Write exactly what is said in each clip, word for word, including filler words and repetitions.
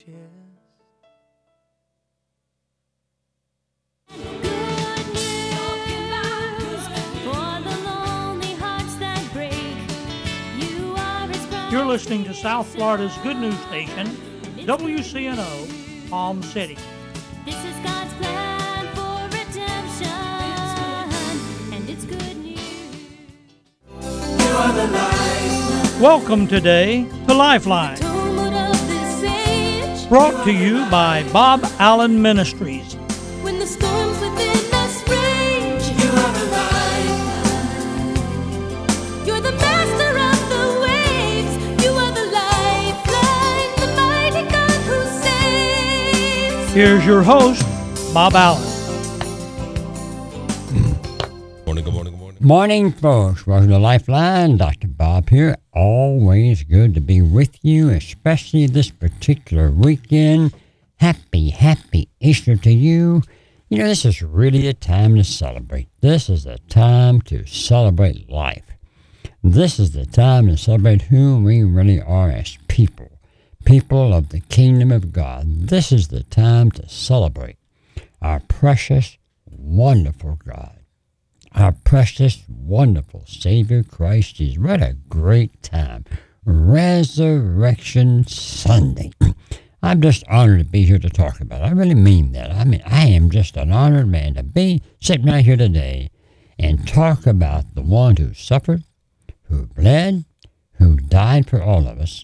You're listening to South Florida's good news station, W C N O, Palm City. This is God's plan for redemption, and it's good news. You are the light. Welcome today to Lifeline, brought to you by Bob Allen Ministries. When the storms within us rage, you are the lifeline. You're the master of the waves. You are the lifeline, the mighty God who saves. Here's your host, Bob Allen. Morning, good morning, good morning. Morning, folks. Welcome to Lifeline. Doctor Bob here. Always good to be with you, especially this particular weekend. Happy, happy Easter to you. You know, this is really a time to celebrate. This is the time to celebrate life. This is the time to celebrate who we really are as people. People of the kingdom of God. This is the time to celebrate our precious, wonderful God. Our precious, wonderful Savior Christ Jesus. What a great time. Resurrection Sunday. I'm just honored to be here to talk about it. I really mean that. I mean, I am just an honored man to be sitting right here today and talk about the one who suffered, who bled, who died for all of us,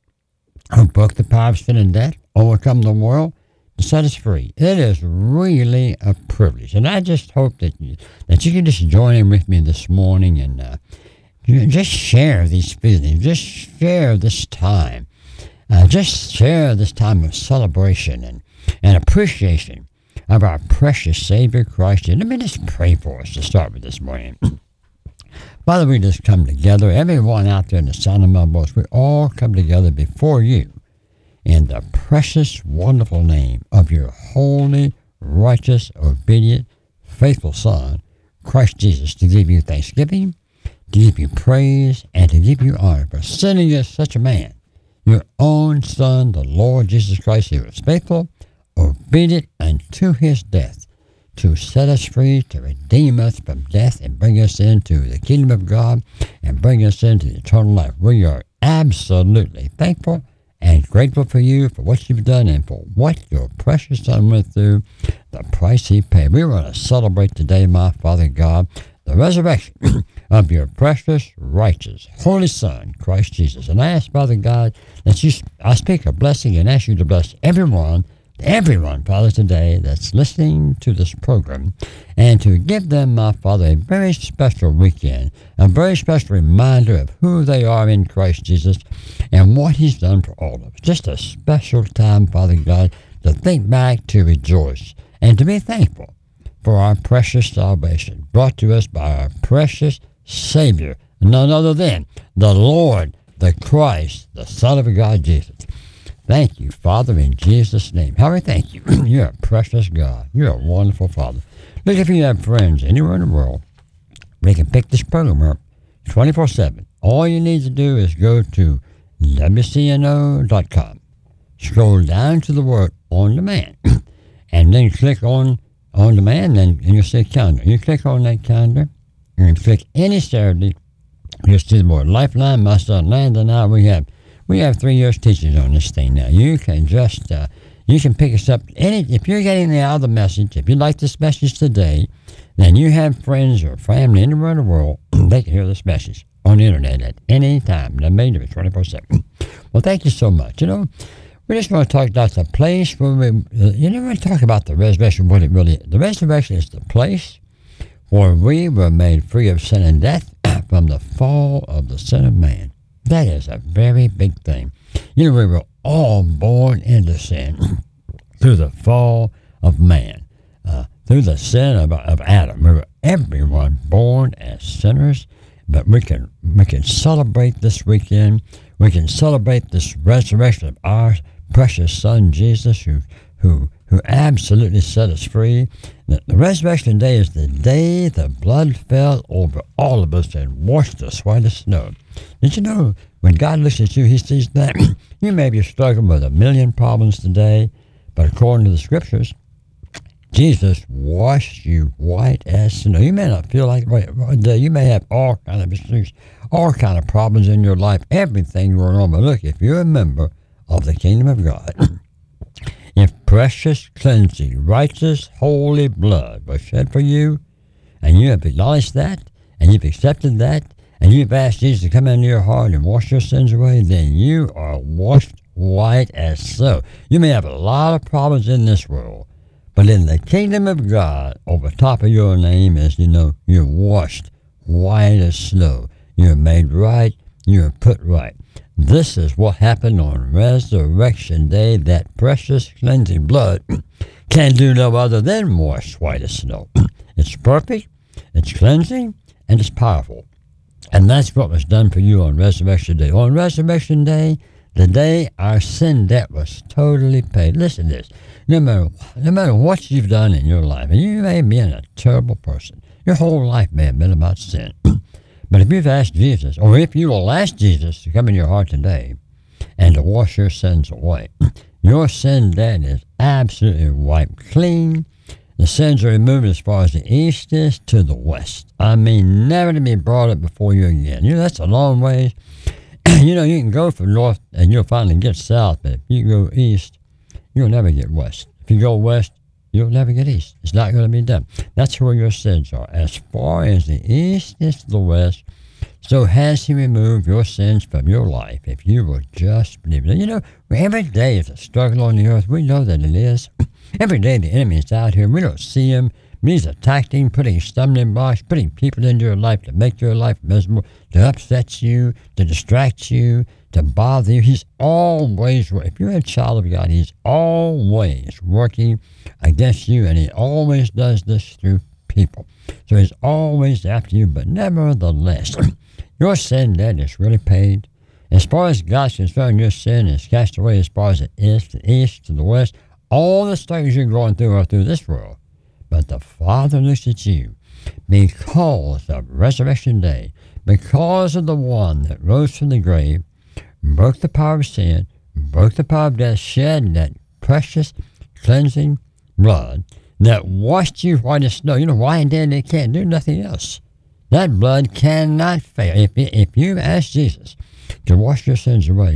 who broke the power of sin and death, overcome the world, to set us free. It is really a privilege. And I just hope that you, that you can just join in with me this morning and uh, just share these feelings, just share this time. Uh, just share this time of celebration and, and appreciation of our precious Savior Christ. And let me just pray for us to start with this morning. Father, we just come together, everyone out there in the sound of my voice, we all come together before you in the precious, wonderful name of your holy, righteous, obedient, faithful Son, Christ Jesus, to give you thanksgiving, to give you praise, and to give you honor for sending us such a man, your own Son, the Lord Jesus Christ, who was faithful, obedient unto his death, to set us free, to redeem us from death, and bring us into the kingdom of God, and bring us into eternal life. We are absolutely thankful and grateful for you, for what you've done, and for what your precious Son went through, the price he paid. We want to celebrate today, my Father God, the resurrection of your precious, righteous, holy Son, Christ Jesus. And I ask, Father God, that you, I speak a blessing and ask you to bless everyone, everyone, Father, today that's listening to this program, and to give them, my Father, a very special weekend, a very special reminder of who they are in Christ Jesus and what he's done for all of us. Just a special time, Father God, to think back, to rejoice, and to be thankful for our precious salvation brought to us by our precious Savior, none other than the Lord, the Christ, the Son of God, Jesus. Thank you, Father, in Jesus' name. How we thank you. You're a precious God. You're a wonderful Father. Look, if you have friends anywhere in the world, they can pick this program up twenty-four seven. All you need to do is go to W C N O dot com. Scroll down to the word On Demand, and then click on On Demand, and, and you'll see a calendar. You click on that calendar, and click any Saturday. You'll see the word Lifeline. My son Landon and I, we have We have three years teaching on this thing now. You can just, uh, you can pick us up. Any If you're getting the other message, if you like this message today, then you have friends or family anywhere in the world, they can hear this message on the internet at any time. They may do it twenty-four seven. Well, thank you so much. You know, we just want to talk about the place where we, uh, you know, we talk about the resurrection, what it really is. The resurrection is the place where we were made free of sin and death from the fall of the Son of Man. That is a very big thing. You know, we were all born into sin through the fall of man, uh, through the sin of, of Adam. We were everyone born as sinners, but we can we can celebrate this weekend. We can celebrate this resurrection of our precious Son Jesus, who who who absolutely set us free. The, the resurrection day is the day the blood fell over all of us and washed us white as snow. Did you know when God looks at you, he sees that you may be struggling with a million problems today, but according to the scriptures, Jesus washed you white as snow. You may not feel like it. You may have all kind of issues, all kind of problems in your life, everything going on. But look, if you're a member of the kingdom of God, if precious, cleansing, righteous, holy blood was shed for you, and you have acknowledged that, and you've accepted that, and you've asked Jesus to come into your heart and wash your sins away, then you are washed white as snow. You may have a lot of problems in this world, but in the kingdom of God, over top of your name is, you know, you're washed white as snow. You're made right. You're put right. This is what happened on Resurrection Day. That precious cleansing blood can do no other than wash white as snow. It's perfect, it's cleansing, and it's powerful. And that's what was done for you on Resurrection Day. On Resurrection Day, the day our sin debt was totally paid. Listen to this. No matter, no matter what you've done in your life, and you may have been a terrible person, your whole life may have been about sin. But if you've asked Jesus, or if you will ask Jesus to come in your heart today and to wash your sins away, your sin debt is absolutely wiped clean. The sins are removed as far as the east is to the west. I mean, never to be brought up before you again. You know, that's a long ways. You know, you can go from north and you'll finally get south, but if you go east, you'll never get west. If you go west, you'll never get east. It's not going to be done. That's where your sins are. As far as the east is to the west, so has he removed your sins from your life, if you will just believe it. You know, every day is a struggle on the earth. We know that it is. Every day the enemy is out here. We don't see him. He's attacking, putting stumbling blocks, putting people into your life to make your life miserable, to upset you, to distract you, to bother you. He's always, if you're a child of God, he's always working against you, and he always does this through people. So he's always after you, but nevertheless, your sin debt is really paid. As far as God's concerned, your sin is cast away as far as it is to the east, to the west. All the struggles you're going through are through this world. But the Father looks at you because of Resurrection Day, because of the one that rose from the grave, broke the power of sin, broke the power of death, shed that precious cleansing blood that washed you white as snow. You know why? And then it can't do nothing else. That blood cannot fail. If, if you ask Jesus to wash your sins away,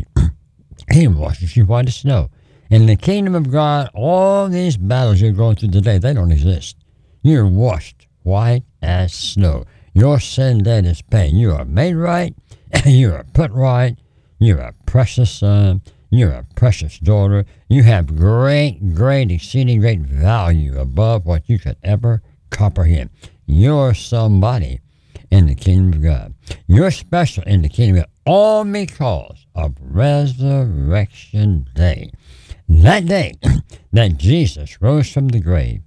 he washes you white as snow. In the kingdom of God, all these battles you're going through today, they don't exist. You're washed white as snow. Your sin debt is paid. You are made right. You are put right. You're a precious son. You're a precious daughter. You have great, great, exceeding great value above what you could ever comprehend. You're somebody in the kingdom of God. You're special in the kingdom of God, all because of Resurrection Day. That day that Jesus rose from the grave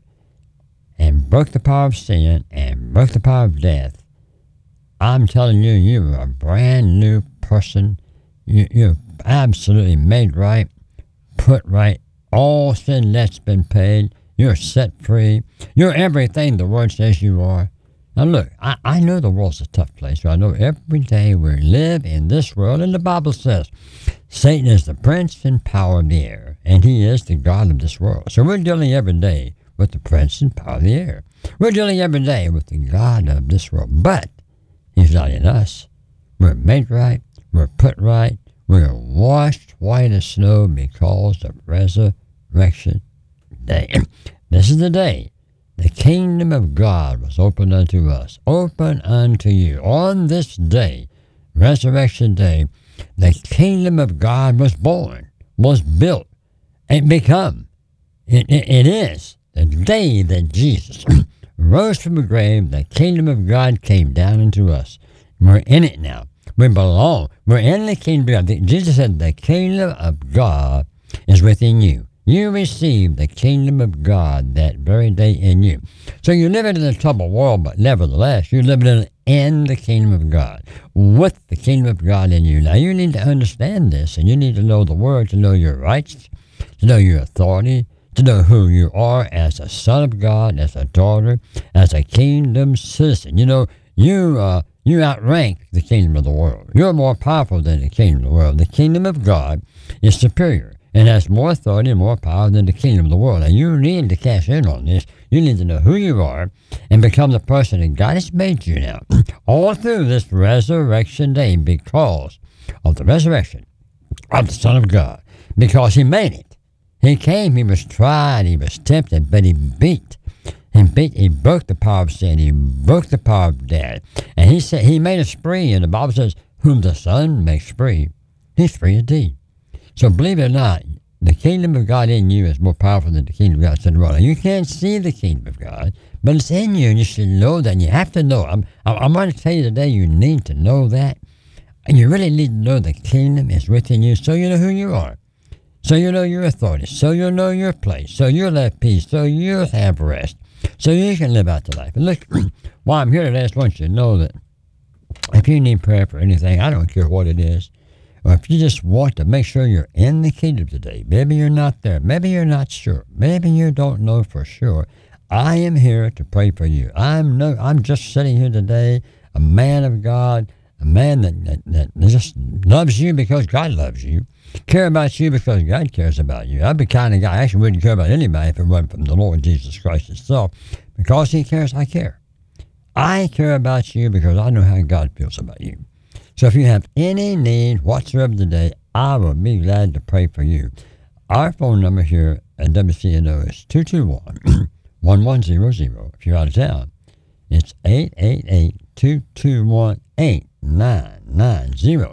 and broke the power of sin and broke the power of death, I'm telling you, you're a brand new person. You, you're absolutely made right, put right. All sin that's been paid. You're set free. You're everything the Word says you are. Now look, I, I know the world's a tough place. I know every day we live in this world, and the Bible says Satan is the prince and power of the air, and he is the God of this world. So we're dealing every day with the prince and power of the air. We're dealing every day with the God of this world, but he's not in us. We're made right. We're put right. We're washed white as snow because of Resurrection Day. This is the day the kingdom of God was opened unto us, open unto you. On this day, Resurrection Day, the kingdom of God was born, was built, and become. It, it, it is the day that Jesus rose from the grave. The kingdom of God came down into us. We're in it now. We belong. We're in the kingdom of God. Jesus said the kingdom of God is within you. You receive the kingdom of God that very day in you. So you're living in a troubled world, but nevertheless, you're living in, in the kingdom of God, with the kingdom of God in you. Now, you need to understand this, and you need to know the Word, to know your rights, to know your authority, to know who you are as a son of God, as a daughter, as a kingdom citizen. You know, you uh, you outrank the kingdom of the world. You're more powerful than the kingdom of the world. The kingdom of God is superior and has more authority and more power than the kingdom of the world. And you need to cash in on this. You need to know who you are and become the person that God has made you now. All through this resurrection day, because of the resurrection of the Son of God, because he made it. He came, he was tried, he was tempted, but he beat. He beat, he broke the power of sin, he broke the power of death. And he said he made us free, and the Bible says, whom the Son makes free, he's free indeed. So believe it or not, the kingdom of God in you is more powerful than the kingdom of God in the world. And you can't see the kingdom of God, but it's in you, and you should know that. And you have to know. I'm, I'm going to tell you today, you need to know that. And you really need to know the kingdom is within you, so you know who you are. So you know your authority. So you'll know your place. So you'll have peace. So you'll have rest. So you can live out the life. And look, while I'm here today, I just want you to know that if you need prayer for anything, I don't care what it is, or if you just want to make sure you're in the kingdom today, maybe you're not there, maybe you're not sure, maybe you don't know for sure, I am here to pray for you. I'm no, I'm just sitting here today, a man of God, a man that, that, that just loves you because God loves you, care about you because God cares about you. I'm the kind of guy, I actually wouldn't care about anybody if it wasn't from the Lord Jesus Christ himself. Because he cares, I care. I care about you because I know how God feels about you. So if you have any need whatsoever today, I will be glad to pray for you. Our phone number here at W C N O is two two one, one one zero zero. If you're out of town, it's eight eight eight, two two one, eight nine nine zero.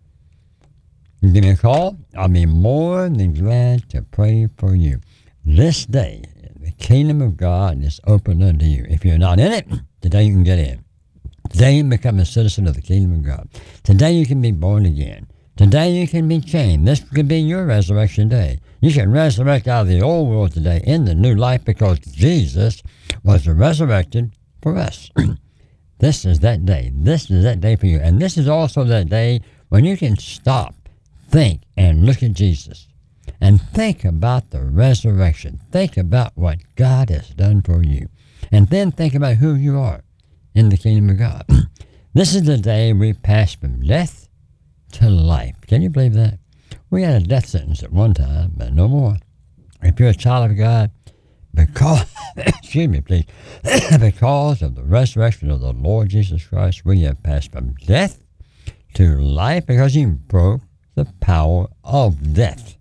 You give me a call. I'll be more than glad to pray for you. This day, the kingdom of God is open unto you. If you're not in it, today you can get in. Today you can become a citizen of the kingdom of God. Today you can be born again. Today you can be changed. This could be your resurrection day. You can resurrect out of the old world today in the new life because Jesus was resurrected for us. This is that day. This is that day for you. And this is also that day when you can stop, think, and look at Jesus. And think about the resurrection. Think about what God has done for you. And then think about who you are in the kingdom of God. This is the day we pass from death to life. Can you believe that? We had a death sentence at one time, but no more. If you're a child of God, because, excuse me, please, because of the resurrection of the Lord Jesus Christ, we have passed from death to life because he broke the power of death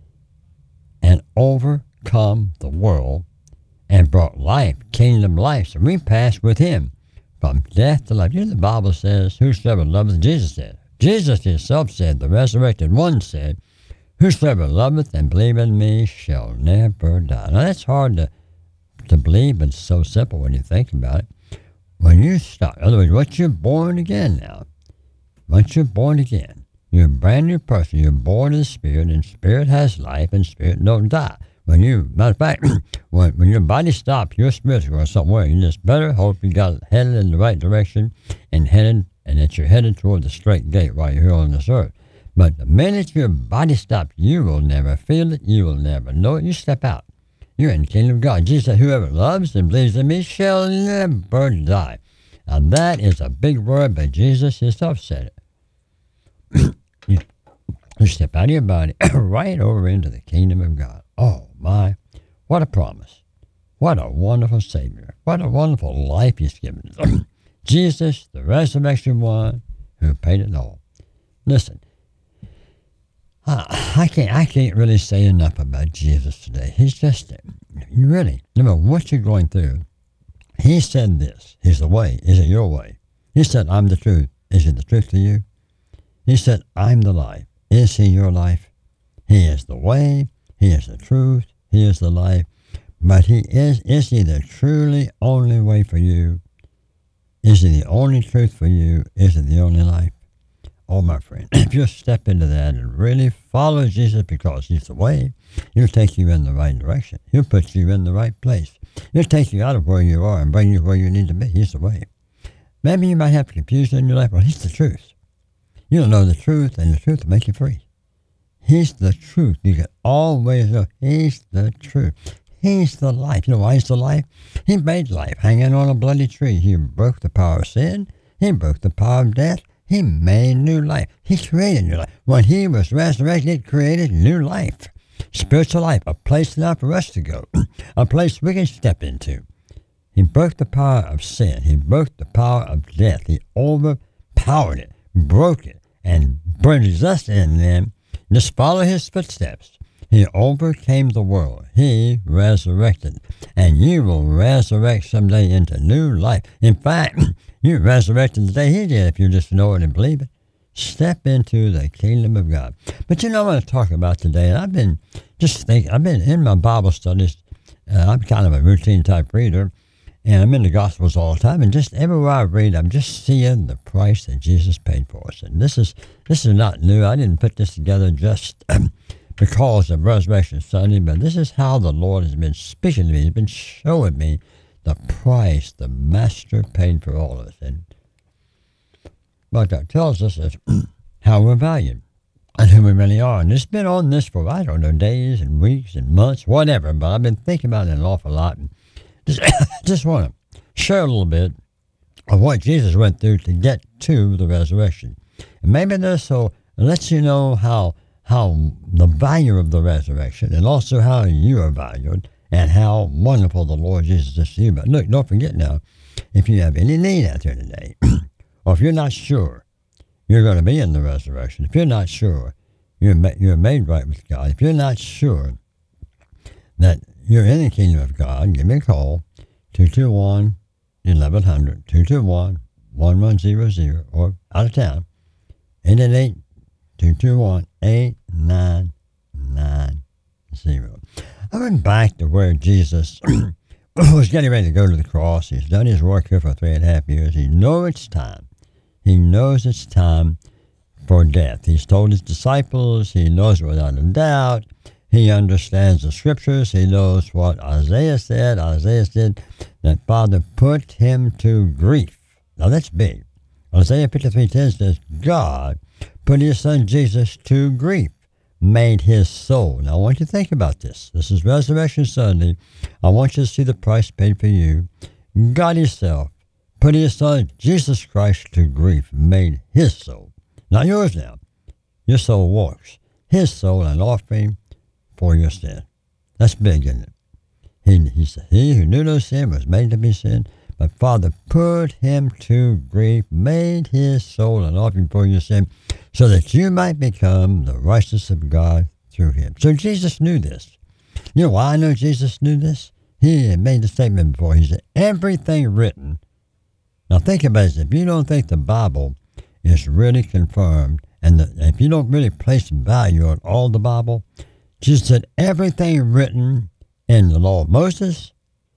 and overcome the world and brought life, kingdom life. So we passed with him from death to life. You know, the Bible says, whosoever loveth, Jesus said. Jesus himself said, the resurrected one said, whosoever loveth and believeth in me shall never die. Now that's hard to, to believe, but it's so simple when you think about it. When you stop, in other words, once you're born again now, once you're born again, you're a brand new person. You're born of the Spirit, and Spirit has life, and Spirit don't die. When you, matter of fact, when, when your body stops, your spirit's going somewhere. You just better hope you got it headed in the right direction and headed, and that you're headed toward the straight gate while you're here on this earth. But the minute your body stops, you will never feel it. You will never know it. You step out. You're in the kingdom of God. Jesus said, whoever loves and believes in me shall never die. Now that is a big word, but Jesus himself said it. you, you step out of your body right over into the kingdom of God. Oh my, what a promise. What a wonderful Savior. What a wonderful life he's given us. Jesus, the resurrection one who paid it all. Listen, I, I can't I can't really say enough about Jesus today. He's just, really, no matter what you're going through, he said this. He's the way. Is it your way? He said, I'm the truth. Is it the truth to you? He said, I'm the life. Is he your life? He is the way. He is the truth. He is the life. But he is, is he the truly only way for you? Is he the only truth for you? Is it the only life? Oh, my friend, if you step into that and really follow Jesus because he's the way, he'll take you in the right direction. He'll put you in the right place. He'll take you out of where you are and bring you where you need to be. He's the way. Maybe you might have confusion in your life. Well, he's the truth. You'll know the truth, and the truth will make you free. He's the truth. You can always know He's the truth. He's the life. You know why He's the life? He made life hanging on a bloody tree. He broke the power of sin. He broke the power of death. He made new life. He created new life. When He was resurrected, He created new life. Spiritual life, a place now for us to go, a place we can step into. He broke the power of sin. He broke the power of death. He overpowered it, broke it, and brings us in them. Just follow His footsteps. He overcame the world. He resurrected. And you will resurrect someday into new life. In fact, you resurrected the day He did if you just know it and believe it. Step into the kingdom of God. But you know what I want to talk about today? I've been just thinking, I've been in my Bible studies. Uh, I'm kind of a routine type reader. And I'm in the Gospels all the time. And just everywhere I read, I'm just seeing the price that Jesus paid for us. And this is this is not new. I didn't put this together just because of Resurrection Sunday. But this is how the Lord has been speaking to me. He's been showing me the price the Master paid for all of us. And what that tells us is how we're valued and who we really are. And it's been on this for, I don't know, days and weeks and months, whatever. But I've been thinking about it an awful lot. And just, just want to share a little bit of what Jesus went through to get to the resurrection. And maybe this will let you know how, how the value of the resurrection and also how you are valued and how wonderful the Lord Jesus is to you. But look, don't forget now, if you have any need out there today, or if you're not sure you're going to be in the resurrection, if you're not sure you're, ma- you're made right with God, if you're not sure that you're in the kingdom of God, give me a call, two two one, eleven hundred, two two one, one one zero zero, or out of town, eight eight eight, two two one, eight nine nine zero. I went back to where Jesus was getting ready to go to the cross. He's done his work here for three and a half years. He knows it's time. He knows it's time for death. He's told his disciples. He knows without a doubt. He understands the scriptures. He knows what Isaiah said. Isaiah said that Father put him to grief. Now that's big. Isaiah fifty-three ten says, God put his son Jesus to grief, made his soul. Now I want you to think about this. This is Resurrection Sunday. I want you to see the price paid for you. God himself put his son Jesus Christ to grief, made his soul. Not yours now. Your soul walks. His soul an offering for your sin. That's big, isn't it? He, he said, he who knew no sin was made to be sin, but Father put him to grief, made his soul an offering for your sin, so that you might become the righteousness of God through him. So Jesus knew this. You know why I know Jesus knew this? He had made the statement before. He said, everything written. Now think about this. If you don't think the Bible is really confirmed, and the, if you don't really place value on all the Bible, Jesus said everything written in the law of Moses,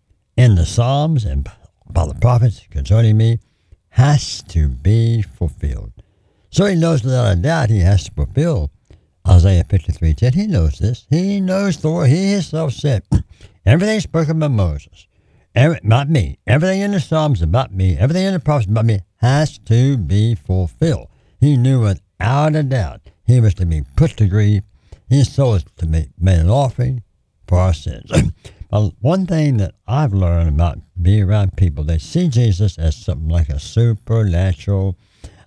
in the Psalms, and by the prophets concerning me has to be fulfilled. So he knows without a doubt he has to fulfill Isaiah fifty-three ten. He knows this. He knows the word. He himself said, everything spoken by Moses, every, not me, everything in the Psalms about me, everything in the prophets about me has to be fulfilled. He knew without a doubt he was to be put to grief. His soul is to be made an offering for our sins. Well, one thing that I've learned about being around people, they see Jesus as something like a supernatural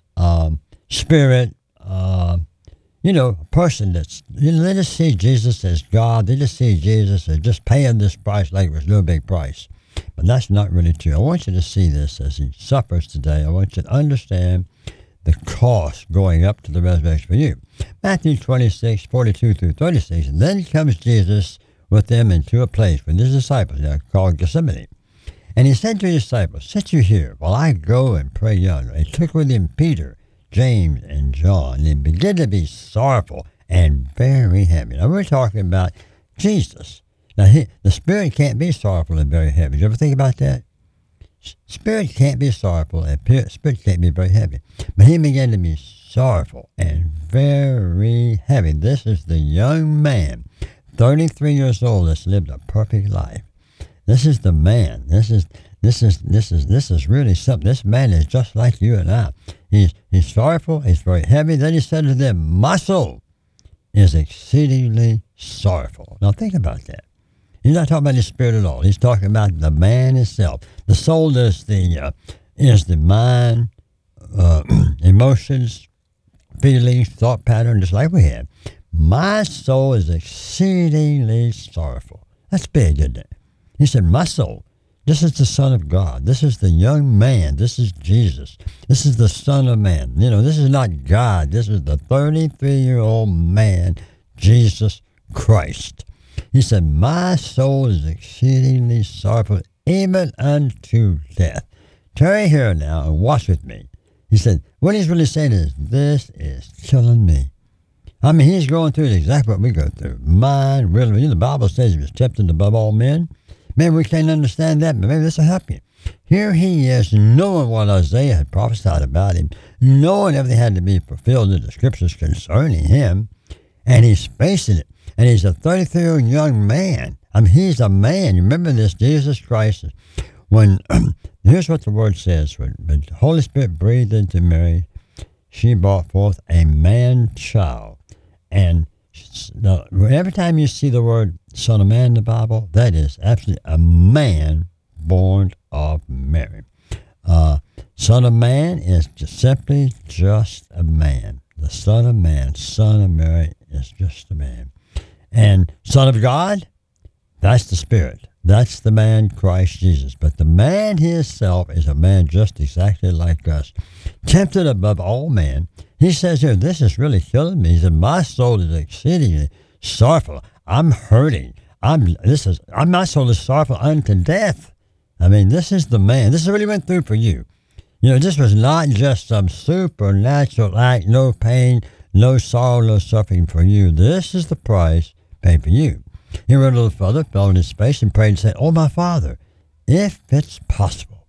um, spirit, uh, you know, a person that's, you know, they just see Jesus as God. They just see Jesus as just paying this price like it was no big price. But that's not really true. I want you to see this as he suffers today. I want you to understand the cost going up to the resurrection for you. Matthew twenty-six, forty-two through thirty-six. And then comes Jesus with them into a place with his disciples now called Gethsemane. And he said to his disciples, sit you here while I go and pray yonder. And he took with him Peter, James, and John, and began to be sorrowful and very heavy. Now we're talking about Jesus. Now he, the spirit can't be sorrowful and very heavy. Did you ever think about that? Spirit can't be sorrowful and spirit can't be very heavy. But he began to be sorrowful and very heavy. This is the young man, thirty-three years old, that's lived a perfect life. This is the man. This is this is this is this is really something. This man is just like you and I. He's he's sorrowful. He's very heavy. Then he said to them, "My soul is exceedingly sorrowful. Now think about that. He's not talking about the spirit at all. He's talking about the man itself. The soul is the uh, is the mind, uh, emotions, feelings, thought pattern, just like we have. My soul is exceedingly sorrowful. That's big, isn't it? He said, my soul. This is the Son of God. This is the young man. This is Jesus. This is the Son of Man. You know, this is not God. This is the thirty-three-year-old man, Jesus Christ. He said, my soul is exceedingly sorrowful, even unto death. Turn here now and watch with me. He said, what he's really saying is, this is killing me. I mean, he's going through exactly what we go through. Mind, will, you know, the Bible says he was tempted above all men. Maybe we can't understand that, but maybe this will help you. Here he is, knowing what Isaiah had prophesied about him, knowing everything had to be fulfilled in the scriptures concerning him, and he's facing it. And he's a thirty-three-year-old young man. I mean, he's a man. You remember this, Jesus Christ. When, here's what the word says. When, when the Holy Spirit breathed into Mary, she brought forth a man-child. And now, every time you see the word Son of Man in the Bible, that is absolutely a man born of Mary. Uh, Son of Man is just simply just a man. The Son of Man, Son of Mary, is just a man. And Son of God, that's the Spirit. That's the man, Christ Jesus. But the man himself is a man just exactly like us, tempted above all men. He says here, this is really killing me. He said, my soul is exceedingly sorrowful. I'm hurting. I'm this is I'm my soul is sorrowful unto death. I mean, this is the man. This is what he went through for you. You know, this was not just some supernatural act, no pain, no sorrow, no suffering for you. This is the price paid for you. He went a little further, fell in his face, and prayed and said, oh, my Father, if it's possible,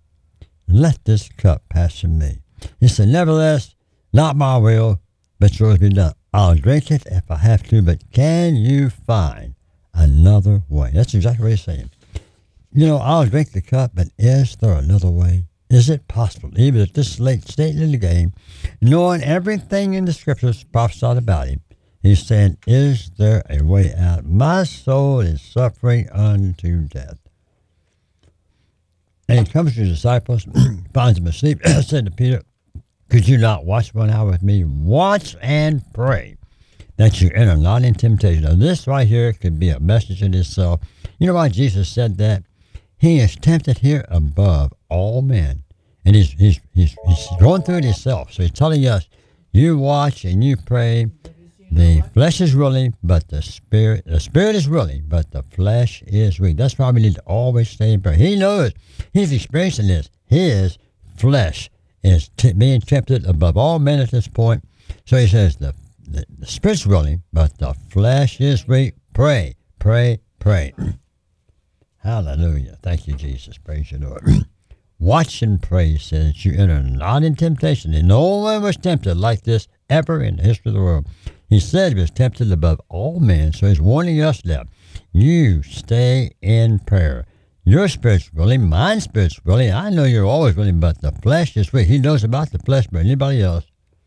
let this cup pass from me. He said, nevertheless, not my will, but yours be done. I'll drink it if I have to, but can you find another way? That's exactly what he's saying. You know, I'll drink the cup, but is there another way? Is it possible, even at this late stage in the game, knowing everything in the scriptures prophesied about him, he's saying, is there a way out? My soul is suffering unto death. And he comes to the disciples, finds them asleep, said to Peter, could you not watch one hour with me? Watch and pray that you enter not in temptation. Now, this right here could be a message in itself. You know why Jesus said that? He is tempted here above all men. And he's, he's, he's, he's going through it himself. So he's telling us, you watch and you pray. The flesh is willing, but the spirit, the spirit is willing, but the flesh is weak. That's why we need to always stay in prayer. He knows, he's experiencing this. His flesh is t- being tempted above all men at this point. So he says, the, the, the spirit's willing, but the flesh is weak. Pray, pray, pray. Hallelujah. Thank you, Jesus. Praise you, Lord. Watch and pray, says you enter not in temptation. And no one was tempted like this ever in the history of the world. He said he was tempted above all men, so he's warning us that you stay in prayer. Your spirit's willing, mine spirit's willing. I know you're always willing, but the flesh is weak. He knows about the flesh more than anybody else.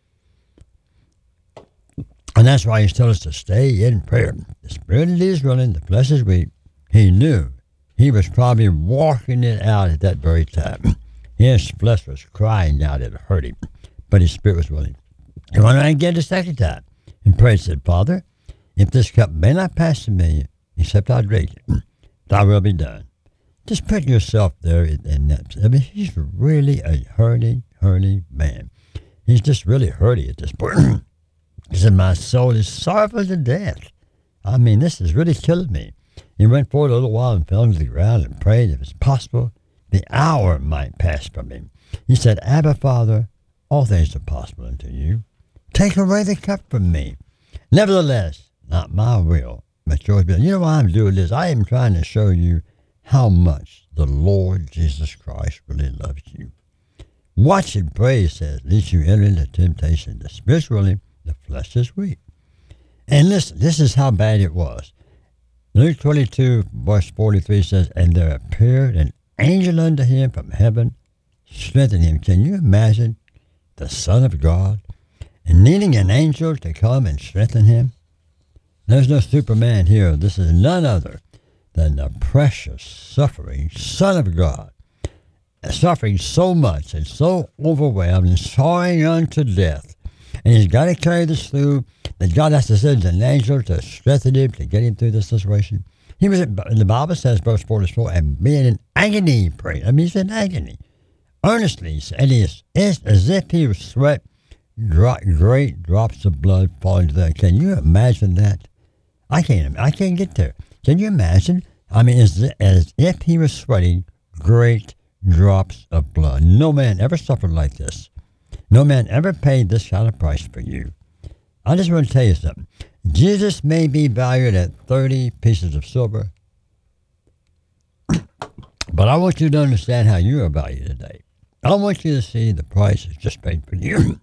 And that's why he's telling us to stay in prayer. The spirit is willing, the flesh is weak. He knew. He was probably walking it out at that very time. His flesh was crying out, it hurt him, but his spirit was willing. He went on again the second time and prayed, said, Father, if this cup may not pass from me, except I drink it, thy will be done. Just put yourself there in, in that. I mean, he's really a hurting, hurting man. He's just really hurting at this point. He said, my soul is sorrowful to death. I mean, this is really killing me. He went forward a little while and fell to the ground and prayed, if it's possible, the hour might pass from him. He said, Abba, Father, all things are possible unto you. Take away the cup from me. Nevertheless, not my will, but yours be done. You know why I'm doing this? I am trying to show you how much the Lord Jesus Christ really loves you. Watch and pray, he says, lest you enter into temptation. The spirit's willing, the flesh is weak. And listen, this is how bad it was. Luke twenty-two, verse forty-three says, and there appeared an angel unto him from heaven, strengthening him. Can you imagine the Son of God and needing an angel to come and strengthen him? There's no Superman here. This is none other than the precious, suffering Son of God, suffering so much and so overwhelmed and sorrowing unto death. And he's got to carry this through, that God has to send an angel to strengthen him, to get him through this situation. He was, in, the Bible says, verse forty-four, and being in agony prayed. I mean, he's in agony. Earnestly, and it's, it's as if he was sweat, drop, great drops of blood falling to the. Can you imagine that? I can't. I can't get there. Can you imagine? I mean, it's as if he was sweating great drops of blood. No man ever suffered like this. No man ever paid this kind of price for you. I just want to tell you something. Jesus may be valued at thirty pieces of silver, but I want you to understand how you are valued today. I want you to see the price that's just paid for you.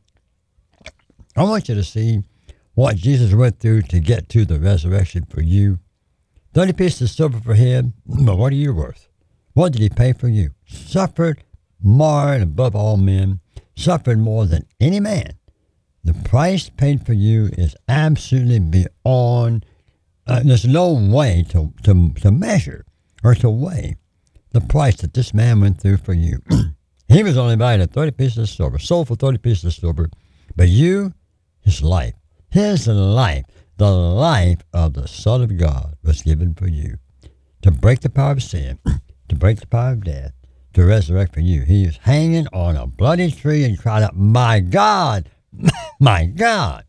I want you to see what Jesus went through to get to the resurrection for you. thirty pieces of silver for him, but what are you worth? What did he pay for you? Suffered more and above all men, suffered more than any man. The price paid for you is absolutely beyond, uh, there's no way to, to, to measure or to weigh the price that this man went through for you. He was only valued at thirty pieces of silver, sold for thirty pieces of silver, but you, his life, his life, the life of the Son of God was given for you to break the power of sin, to break the power of death, to resurrect for you. He is hanging on a bloody tree and cried out, my God, my God,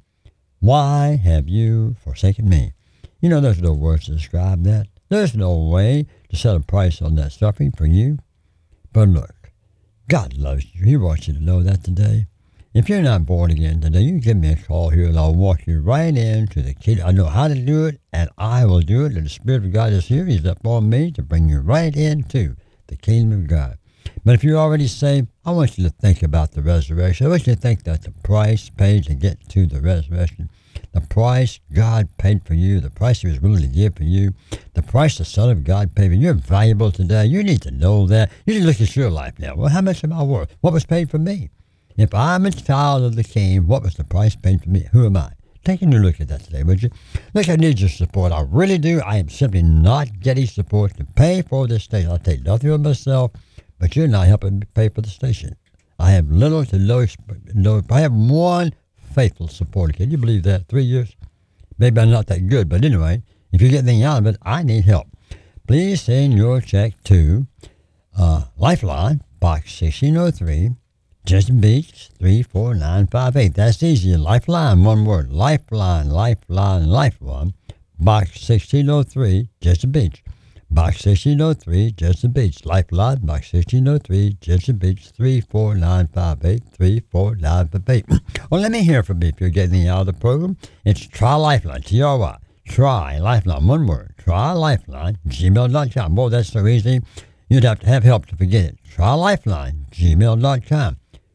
why have you forsaken me? You know, there's no words to describe that. There's no way to set a price on that suffering for you. But look, God loves you. He wants you to know that today. If you're not born again today, you give me a call here and I'll walk you right into the kingdom. I know how to do it and I will do it. And the Spirit of God is here. He's up on me to bring you right into the kingdom of God. But if you're already saved, I want you to think about the resurrection. I want you to think that the price paid to get to the resurrection, the price God paid for you, the price he was willing to give for you, the price the Son of God paid for you. You're valuable today. You need to know that. You need to look at your life now. Well, how much am I worth? What was paid for me? If I'm a child of the King, what was the price paid for me? Who am I? Take a new look at that today, would you? Look, I need your support. I really do. I am simply not getting support to pay for this station. I'll take nothing of myself, but you're not helping me pay for the station. I have little to no, no I have one faithful supporter. Can you believe that? Three years? Maybe I'm not that good, but anyway, if you get anything out of it, I need help. Please send your check to uh, Lifeline, Box sixteen oh three, Jessamine Beach, three four nine five eight. That's easy. Lifeline, one word. Lifeline, Lifeline, Lifeline, Box sixteen oh three, Jessamine Beach. Box sixteen oh three, Jessamine Beach. Lifeline, Box sixteen oh three, Jessamine Beach, three four nine five eight, three four nine five eight. Well, let me hear from you if you're getting out of the program. It's Try Lifeline, T R Y. Try Lifeline, one word. Try Lifeline, gmail dot com. Boy, that's so easy. You'd have to have help to forget it. Try Lifeline, gmail dot com.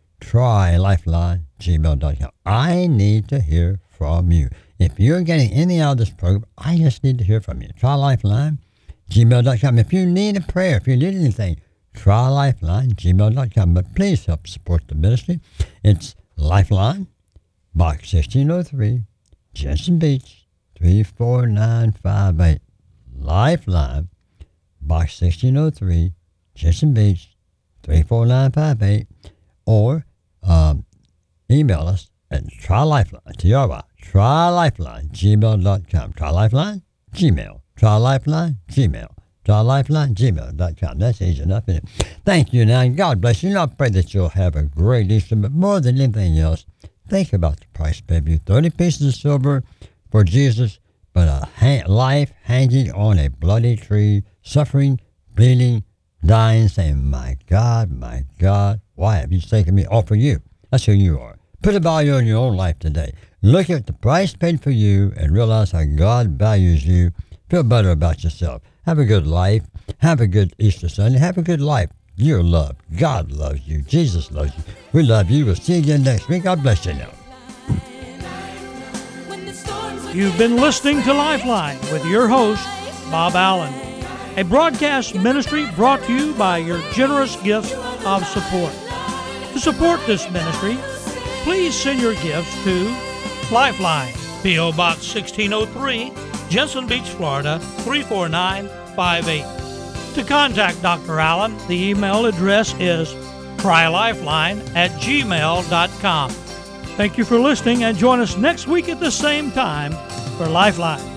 Try Lifeline, gmail dot com. I need to hear from you. If you're getting any out of this program, I just need to hear from you. Try Lifeline, gmail dot com. If you need a prayer, if you need anything, try Lifeline, gmail dot com. But please help support the ministry. It's Lifeline, Box sixteen oh three, Jessamine Beach, three four nine five eight. Lifeline, Box sixteen oh three, Jessamine Beach, three four nine five eight. Or um, email us at trylifeline, T R Y, trylifeline, gmail dot com. Trylifeline, Gmail. Trylifeline, Gmail. Trylifeline, gmail dot com. That's easy enough, isn't it? Thank you now, and God bless you. And I pray that you'll have a great Easter, but more than anything else, think about the price paid for you. thirty pieces of silver for Jesus, but a ha- life hanging on a bloody tree, suffering, bleeding, dying, saying, my God, my God, why have you taken me? All for you. That's who you are. Put a value on your own life today. Look at the price paid for you and realize how God values you. Feel better about yourself. Have a good life. Have a good Easter Sunday. Have a good life. You're loved. God loves you. Jesus loves you. We love you. We'll see you again next week. God bless you now. You've been listening to Lifeline with your host, Bob Allen, a broadcast ministry brought to you by your generous gifts of support. To support this ministry, please send your gifts to Lifeline, P O. Box sixteen oh three, Jensen Beach, Florida, three four nine five eight. To contact Doctor Allen, the email address is try lifeline at gmail dot com. Thank you for listening, and join us next week at the same time for Lifeline.